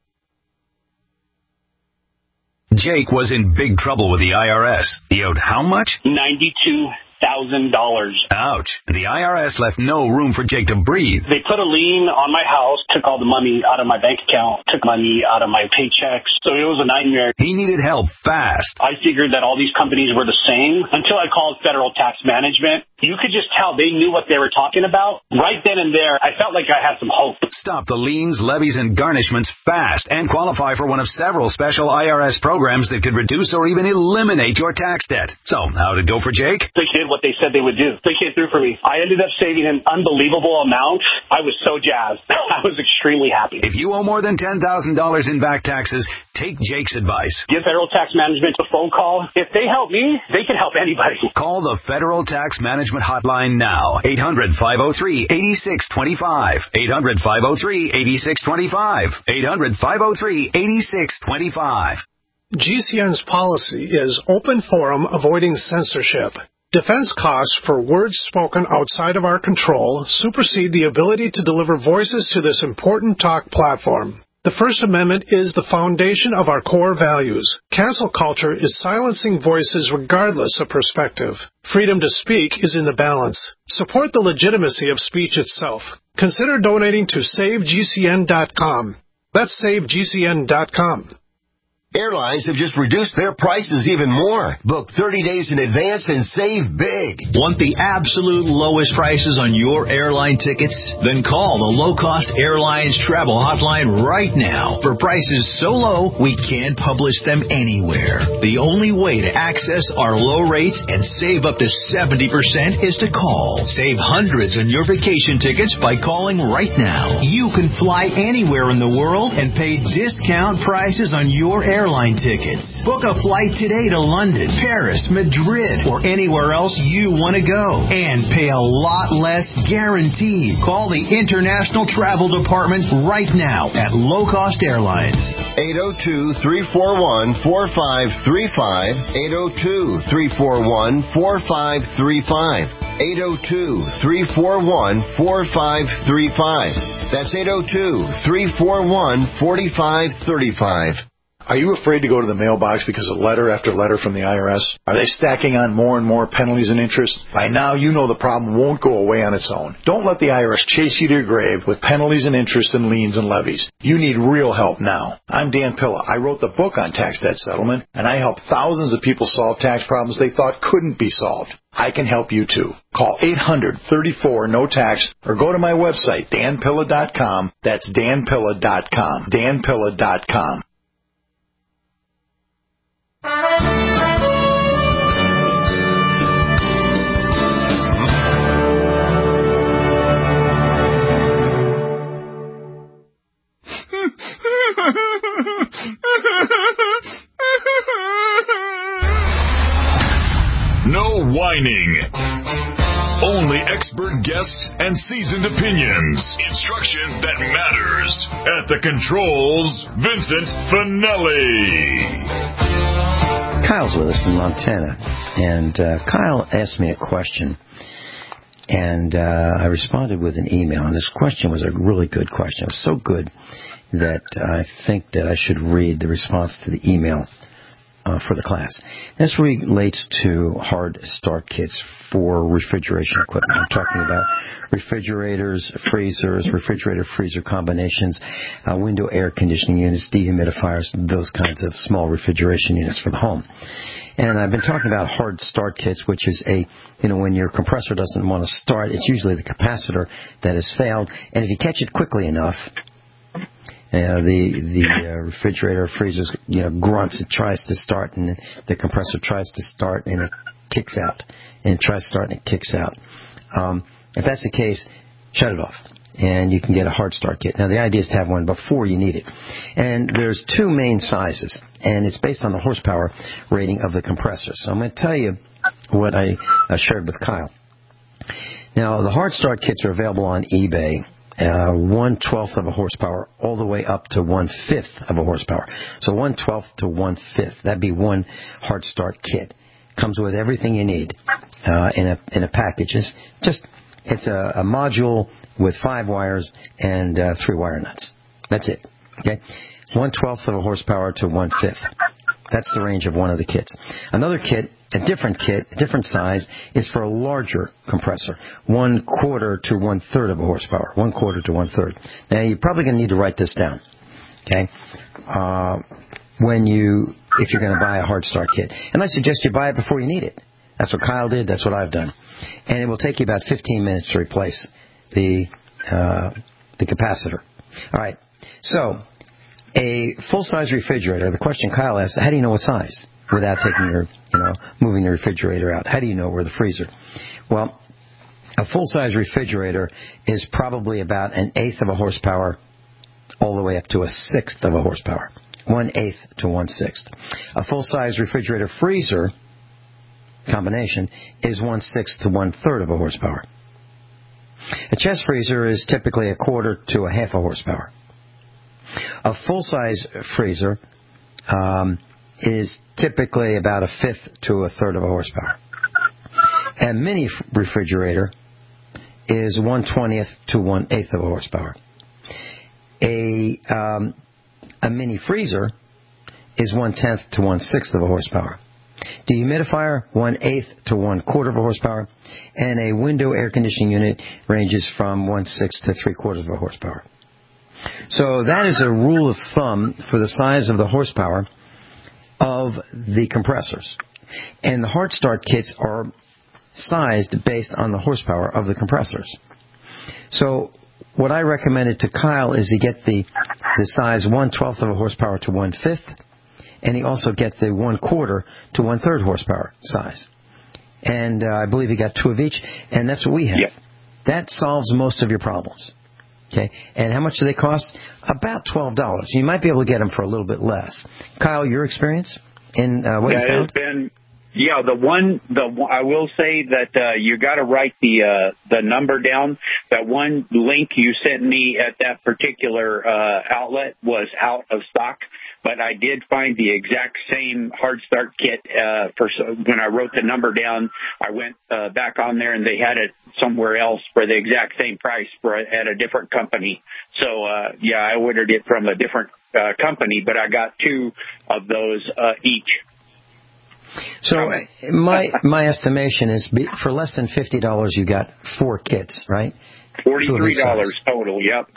S10: Jake was in big trouble with the I R S. He owed how much?
S5: ninety-two thousand dollars.
S10: Ouch. The I R S left no room for Jake to breathe.
S5: They put a lien on my house, took all the money out of my bank account, took money out of my paychecks. So it was a nightmare.
S10: He needed help fast.
S5: I figured that all these companies were the same until I called Federal Tax Management. You could just tell they knew what they were talking about. Right then and there, I felt like I had some hope.
S10: Stop the liens, levies, and garnishments fast and qualify for one of several special I R S programs that could reduce or even eliminate your tax debt. So, how'd it go for Jake?
S5: They did what they said they would do. They came through for me. I ended up saving an unbelievable amount. I was so jazzed. I was extremely happy.
S10: If you owe more than ten thousand dollars in back taxes, take Jake's advice.
S5: Give Federal Tax Management a phone call. If they help me, they can help anybody.
S10: Call the Federal Tax Management Hotline now. eight hundred, five oh three, eight six two five. eight hundred, five oh three, eight six two five. eight hundred, five oh three, eight six two five.
S17: G C N's policy is open forum, avoiding censorship. Defense costs for words spoken outside of our control supersede the ability to deliver voices to this important talk platform. The First Amendment is the foundation of our core values. Cancel culture is silencing voices regardless of perspective. Freedom to speak is in the balance. Support the legitimacy of speech itself. Consider donating to save G C N dot com. That's save G C N dot com.
S12: Airlines have just reduced their prices even more. Book thirty days in advance and save big.
S18: Want the absolute lowest prices on your airline tickets? Then call the Low Cost Airlines Travel Hotline right now for prices so low we can't publish them anywhere. The only way to access our low rates and save up to seventy percent is to call. Save hundreds on your vacation tickets by calling right now. You can fly anywhere in the world and pay discount prices on your airline Airline tickets. Book a flight today to London, Paris, Madrid, or anywhere else you want to go and pay a lot less guaranteed. Call the International Travel Department right now at Low Cost Airlines.
S12: eight oh two, three four one, four five three five. eight oh two, three four one, four five three five. eight oh two, three four one, four five three five. That's eight oh two, three four one, four five three five.
S19: Are you afraid to go to the mailbox because of letter after letter from the I R S? Are they stacking on more and more penalties and interest? By now, you know the problem won't go away on its own. Don't let the I R S chase you to your grave with penalties and interest and liens and levies. You need real help now. I'm Dan Pilla. I wrote the book on tax debt settlement, and I help thousands of people solve tax problems they thought couldn't be solved. I can help you too. Call eight hundred, thirty-four, no tax or go to my website, dan pilla dot com. That's dan pilla dot com. dan pilla dot com.
S2: No whining. Only expert guests and seasoned opinions. Instruction that matters. At the controls, Vincent Finelli.
S3: Kyle's with us in Montana, and uh, Kyle asked me a question, and uh, I responded with an email, and this question was a really good question. It was so good that I think that I should read the response to the email uh, for the class. This relates to hard start kits for refrigeration equipment. I'm talking about refrigerators, freezers, refrigerator-freezer combinations, uh, window air conditioning units, dehumidifiers, those kinds of small refrigeration units for the home. And I've been talking about hard start kits, which is a, you know, when your compressor doesn't want to start, it's usually the capacitor that has failed. And if you catch it quickly enough, Uh, the the uh, refrigerator freezes, you know, grunts. It tries to start, and the compressor tries to start, and it kicks out. And it tries to start, and it kicks out. Um, if that's the case, shut it off, and you can get a hard start kit. Now, the idea is to have one before you need it. And there's two main sizes, and it's based on the horsepower rating of the compressor. So I'm going to tell you what I uh, shared with Kyle. Now, the hard start kits are available on eBay. Uh, one twelfth of a horsepower all the way up to one fifth of a horsepower. So one twelfth to one fifth. That'd be one hard start kit. Comes with everything you need uh, in a in a package. It's just it's a, a module with five wires and uh, three wire nuts. That's it. Okay, one twelfth of a horsepower to one fifth. That's the range of one of the kits. Another kit, a different kit, a different size, is for a larger compressor. One quarter to one third of a horsepower. One quarter to one third. Now, you're probably going to need to write this down. Okay? Uh, when you, if you're going to buy a hard start kit. And I suggest you buy it before you need it. That's what Kyle did. That's what I've done. And it will take you about fifteen minutes to replace the, uh, the capacitor. All right. So, a full-size refrigerator, the question Kyle asked, how do you know what size without taking your, you know, moving the refrigerator out? How do you know where the freezer? Well, a full-size refrigerator is probably about an eighth of a horsepower all the way up to a sixth of a horsepower. One-eighth to one-sixth. A full-size refrigerator freezer combination is one-sixth to one-third of a horsepower. A chest freezer is typically a quarter to a half a horsepower. A full-size freezer um, is typically about a fifth to a third of a horsepower. A mini refrigerator is one twentieth to one eighth of a horsepower. A um, a mini freezer is one tenth to one sixth of a horsepower. Dehumidifier, one eighth to one quarter of a horsepower, and a window air conditioning unit ranges from one sixth to three quarters of a horsepower. So that is a rule of thumb for the size of the horsepower of the compressors. And the hard start kits are sized based on the horsepower of the compressors. So what I recommended to Kyle is he get the, the size one twelfth of a horsepower to one fifth, and he also get the one quarter to one third horsepower size. And uh, I believe he got two of each, and that's what we have. Yep. That solves most of your problems. Okay, and how much do they cost? About twelve dollars. You might be able to get them for a little bit less. Kyle, your experience in uh, what
S4: yeah,
S3: you found?
S4: It's been, yeah, the one, the I will say that uh, you got to write the uh, the number down. That one link you sent me at that particular uh, outlet was out of stock. But I did find the exact same hard start kit. Uh, for when I wrote the number down, I went uh, back on there and they had it somewhere else for the exact same price for at a different company. So uh, yeah, I ordered it from a different uh, company, but I got two of those uh, each.
S3: So my my estimation is be, for less than fifty dollars, you got four kits, right?
S4: Forty-three dollars total. Yep.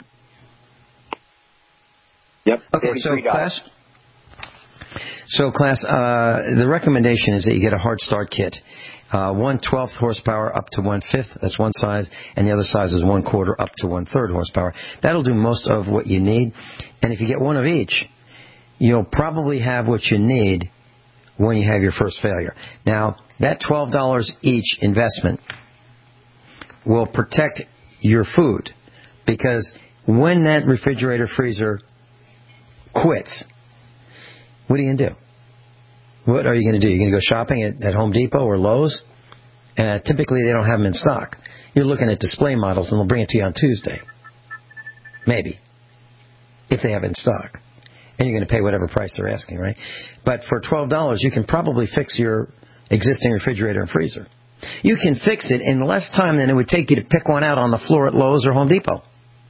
S4: Yep.
S3: Okay, so class. So, class, uh, the recommendation is that you get a hard start kit. Uh, one twelfth horsepower up to one fifth, that's one size, and the other size is one quarter up to one third horsepower. That'll do most of what you need. And if you get one of each, you'll probably have what you need when you have your first failure. Now, that twelve dollars each investment will protect your food, because when that refrigerator freezer quits, what are you going to do? What are you going to do? You're going to go shopping at, at Home Depot or Lowe's? Uh, typically, they don't have them in stock. You're looking at display models, and they'll bring it to you on Tuesday. Maybe. If they have it in stock. And you're going to pay whatever price they're asking, right? But for twelve dollars, you can probably fix your existing refrigerator and freezer. You can fix it in less time than it would take you to pick one out on the floor at Lowe's or Home Depot.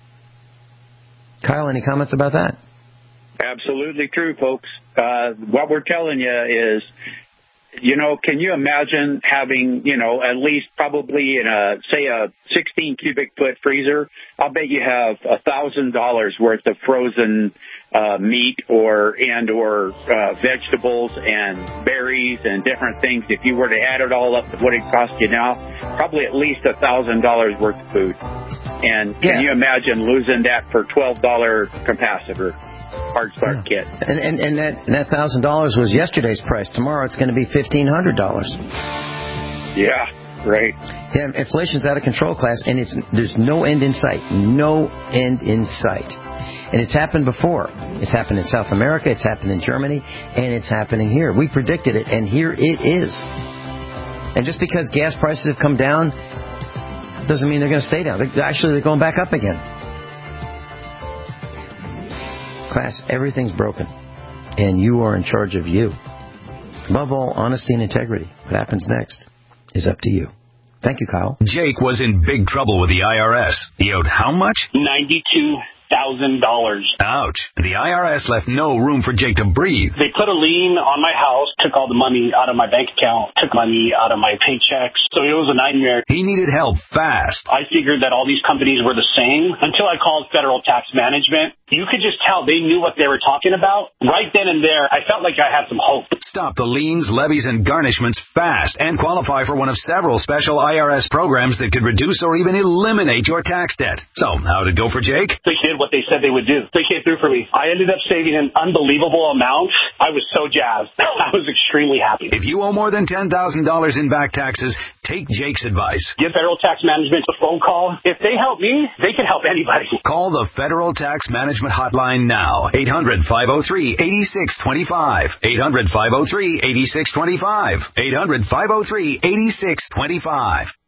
S3: Kyle, any comments about that?
S4: Absolutely true, folks. Uh, what we're telling you is, you know, can you imagine having, you know, at least probably in a, say, a sixteen cubic foot freezer? I'll bet you have a thousand dollars worth of frozen uh, meat or and or uh, vegetables and berries and different things. If you were to add it all up to what it costs you now, probably at least a thousand dollars worth of food. And can yeah. you imagine losing that for twelve dollar capacitor? Hard start
S3: yeah.
S4: kit.
S3: And, and, and that and that one thousand dollars was yesterday's price. Tomorrow it's going to be fifteen hundred dollars.
S4: Yeah, right.
S3: Yeah, inflation's out of control, class, and it's there's no end in sight. No end in sight. And it's happened before. It's happened in South America, it's happened in Germany, and it's happening here. We predicted it, and here it is. And just because gas prices have come down doesn't mean they're going to stay down. They're, actually, they're going back up again. Class, everything's broken, and you are in charge of you. Above all, honesty and integrity. What happens next is up to you. Thank you, Kyle.
S10: Jake was in big trouble with the I R S. He owed how much?
S5: ninety-two thousand dollars.
S10: Ouch. The I R S left no room for Jake to breathe.
S5: They put a lien on my house, took all the money out of my bank account, took money out of my paychecks. So it was a nightmare.
S10: He needed help fast.
S5: I figured that all these companies were the same until I called Federal Tax Management. You could just tell they knew what they were talking about. Right then and there, I felt like I had some hope.
S10: Stop the liens, levies, and garnishments fast and qualify for one of several special I R S programs that could reduce or even eliminate your tax debt. So, how did it go for Jake?
S5: They did what they said they would do. They came through for me. I ended up saving an unbelievable amount. I was so jazzed. I was extremely happy.
S10: If you owe more than ten thousand dollars in back taxes, take Jake's advice.
S5: Give Federal Tax Management a phone call. If they help me, they can help anybody.
S10: Call the Federal Tax Management hotline now. eight hundred, five oh three, eight six two five. eight hundred, five oh three, eight six two five. eight hundred, five oh three, eight six two five.